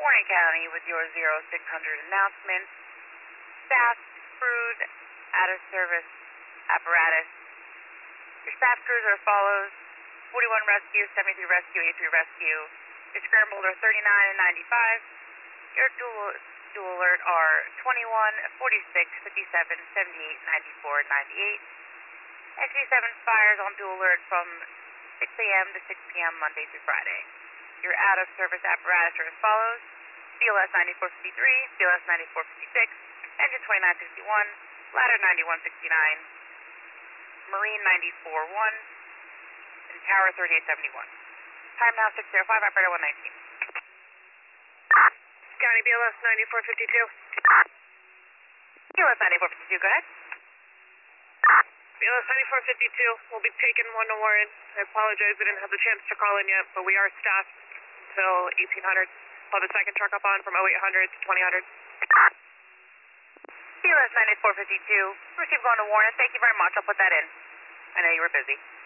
Warren County with your 0600 announcement. Staff, crude, out of service apparatus. Your staff crews are as follows: 41 rescue, 73 rescue, 83 rescue. Your scrambled are 39 and 95. Your dual alert are 21, 46, 57, 78, 94, 98. XV7 fires on dual alert from 6 a.m. to 6 p.m. Monday through Friday. Your out-of-service apparatus are as follows: BLS 9453, BLS 9456, engine 2961, ladder 9169, marine 941, and tower 3871. Time now 605, operator 119. County BLS 9452. BLS 9452, go ahead. BLS 9452 will be taking 1 to Warren. I apologize, we didn't have the chance to call in yet, but we are staffed until 1800. We'll have a second truck up on from 0800 to 2000. BLS 9452, receive going to Warren. Thank you very much. I'll put that in. I know you were busy.